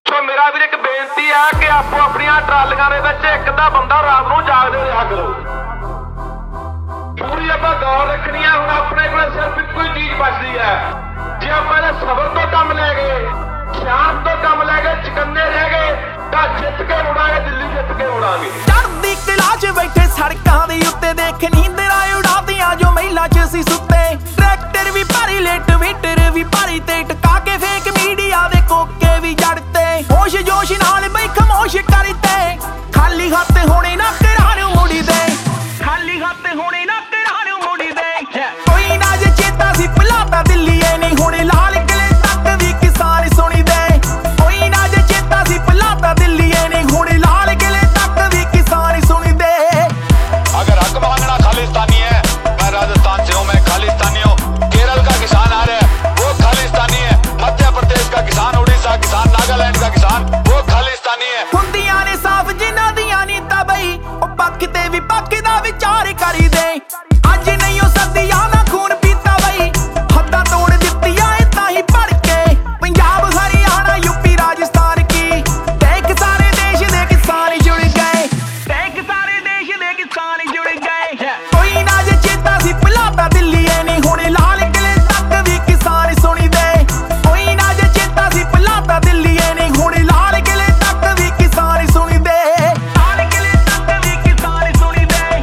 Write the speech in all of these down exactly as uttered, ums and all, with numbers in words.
ਸੋ ਮੇਰਾ ਵੀਰ ਇੱਕ ਬੇਨਤੀ ਆ ਕਿ ਆਪੋ ਆਪਣੀਆਂ ਟਰਾਲੀਆਂ ਦੇ ਵਿੱਚ ਇੱਕ ਅੱਧਾ ਬੰਦਾ ਰਾਤ ਨੂੰ ਜਾਗਦੇ ਰਿਹਾ ਕਰੋ। ਪੂਰੀ ਆਪਾਂ ਗੌਰ ਰੱਖਣੀ ਆ। ਹੁਣ ਆਪਣੇ ਕੋਲ ਸਿਰਫ ਇੱਕੋ ਹੀ ਚੀਜ਼ ਬਚਦੀ ਹੈ। ਜੇ ਆਪਾਂ ਇਹਦੇ ਸਬਰ ਤੋਂ ਕੰਮ ਲੈ ਗਏ, ਸ਼ਾਂਤ ਤੋਂ ਕੰਮ ਲੈ ਗਏ, ਚਕੰਨੇ ਰਹਿ ਗਏ ਤਾਂ ਜਿੱਤ ਕੇ ਮੁੜਾਂਗੇ, ਦਿੱਲੀ ਜਿੱਤ ਕੇ ਮੁੜਾਂਗੇ। ਚੜ੍ਹਦੀ ਕਲਾ 'ਚ ਬੈਠੇ ਸੜਕਾਂ ਦੇ ਉੱਤੇ ਦੇਖ ਨੀਂਦਰਾਂ ਉਡਾਦੀਆਂ ਜੋ ਮਹਿਲਾ 'ਚ ਸੀ ਸੁੱਤੇ। ਟਰੈਕਟਰ ਵੀ ਭਾਰੀ, ਲੇਟ ਵੀਟਰ ਵੀ ਭਾਰੀ ਤੇ ਟਕਾ ਕੇ ਫੇਕ ਮੀਡੀਆ ਦੇ ਕੋਕੇ ਵੀ ਜੜਤੇ। ਹੋਸ਼ ਜੋਸ਼ ਨਾਲ ਬਈ ਖਮੋਸ਼ ਕਰਤੇ, ਖਾਲੀ ਹੱਥ ਹੋਣੇ ਨਾ ਘਰਾਂ ਨੂੰ ਮੁੜੀ ਦੇ, ਖਾਲੀ ਹੱਥ ਹੋਣੇ ਨਾ ਘਰਾਂ ਨੂੰ ਮੁੜੀ ਦੇ। ਕੋਈ ਨਾ ਜੇ ਚੇਤਾ ਸੀ ਭੁਲਾਤਾ ਦਿੱਲੀਏ ਨਹੀਂ ਹੁਣ ਲਾਲ ਕਿਲੇ ਤੱਕ ਵੀ ਕਿਸਾਨ ਸੁਣੀ ਦੇ। ਕੋਈ ਨਾ ਜੇ ਚੇਤਾ ਸੀ ਭੁਲਾਤਾ ਦਿੱਲੀਏ नहीं ਹੁਣ ਲਾਲ ਕਿਲੇ तक भी किसान सुनी दे। अगर हक मांगना खालिस्तानी है, मैं राजस्थान से हूँ, मैं खालिस्तानी हूँ। केरल का किसान आ रहा है वो खालिस्तानी है, मध्य प्रदेश का किसान, उड़ीसा किसान, नागालैंड का किसान वो खालिस्तानी है। ਹੁੰਦੀਆਂ ਨੇ ਸਾਫ਼ ਜਿਨ੍ਹਾਂ ਦੀਆਂ ਨੀਤਾਂ ਬਈ ਉਹ ਪੱਖ ਤੇ ਵੀ ਪੱਖ ਦਾ ਵਿਚਾਰ ਕਰੀ ਦੇ। ਅੱਜ ਨਹੀਂ ਉਹ ਸਦੀਆਂ ਦਾ ਖੂਨ ਪੀਤਾ ਬਈ ਹੱਦਾਂ ਤੋੜ ਦਿੱਤੀਆਂ ਇਹ ਤਾਂ ਹੀ ਭੜ ਕੇ। ਪੰਜਾਬ ਹਰਿਆਣਾ ਯੂਪੀ ਰਾਜਸਥਾਨ ਕੀ ਦੇਖ ਸਾਰੇ ਦੇਸ਼ ਦੇ ਕਿਸਾਨ ਜੁੜ ਗਏ, ਦੇਖ ਸਾਰੇ ਦੇਸ਼ ਦੇ ਕਿਸਾਨ ਜੁੜ ਗਏ। ਕੋਈ ਨਾ ਜੇ ਚੇਤਾ ਸੀ ਭੁਲਾਤਾ ਦਿੱਲੀਏ ਨਹੀਂ ਹੁਣ ਲਾਲ ਕਿਲੇ ਤੱਕ ਵੀ ਕਿਸਾਨ ਸੁਣੀ ਦੇ। ਕੋਈ ਨਾ ਜੇ ਚੇਤਾ ਸੀ ਭੁਲਾਤਾ ਦਿੱਲੀਏ ਨਹੀਂ ਹੁਣ ਲਾਲ ਕਿਲੇ ਤੱਕ ਵੀ ਕਿਸਾਨ ਸੁਣੀ ਦੇ। ਲਾਲ ਕਿਲੇ ਤੱਕ ਵੀ ਕਿਸਾਨ ਸੁਣੀ ਦੇ,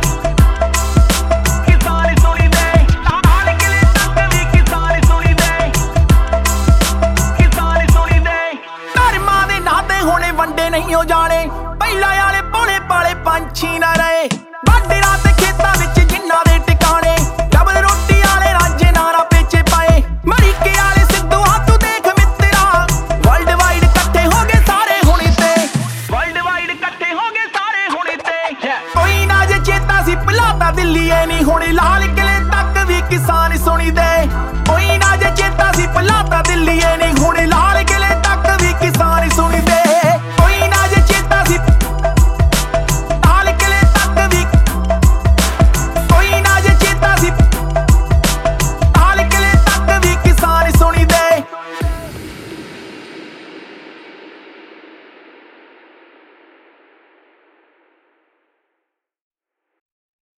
ਕਿਸਾਨ ਸੁਣੀ ਦੇ। ਲਾਲ ਕਿਲੇ ਤੱਕ ਵੀ ਕਿਸਾਨ ਸੁਣੀ ਦੇ, ਕਿਸਾਨ ਸੁਣੀ ਦੇ। ਧਰਮਾਂ ਦੇ ਨਾਤੇ ਹੁਣੇ ਵੰਡੇ ਨਹੀਂ ਹੋ ਜਾਣੇ, ਪਹਿਲਾਂ ਵਾਲੇ ਭੋਲੇ ਭਾਲੇ ਪੰਛੀ ਨਾ ਰਹੇ। ਬਾਡਰਾਂ ਤੇ ਖੇਤਾਂ ਵਿੱਚ ਜਿਨ੍ਹਾਂ ਦੇ ਟਿਕਾਣੇ ਡਬਲ ਰੋਟੀ ਵਾਲੇ ਰਾਜੇ ਨਾਰਾ ਪੇਚੇ ਪਾਏ। ਮਰੀਕੇ ਵਾਲੇ ਸਿੱਧੂ ਹੱਥੋਂ ਦੇਖ ਮਿੱਤਰਾ ਵਰਲਡ ਵਾਈਡ ਇਕੱਠੇ ਹੋ ਗਏ ਸਾਰੇ ਹੁਣੇ ਤੇ, ਵਰਲਡ ਵਾਈਡ ਇਕੱਠੇ ਹੋ ਗਏ ਸਾਰੇ ਹੁਣੇ ਤੇ। ਕੋਈ ਨਾ ਜੇ ਚੇਤਾ ਸੀ ਭੁਲਾਤਾ ਦਿੱਲੀਏ ਨਹੀਂ ਹੁਣ ਲਾਲ ਕਿਲੇ ਤੱਕ ਵੀ ਕਿਸਾਨ ਸੁਣੀ ਦੇ। ਕੋਈ ਨਾ ਜੇ ਚੇਤਾ ਸੀ ਭੁਲਾਤਾ ਦਿੱਲੀਏ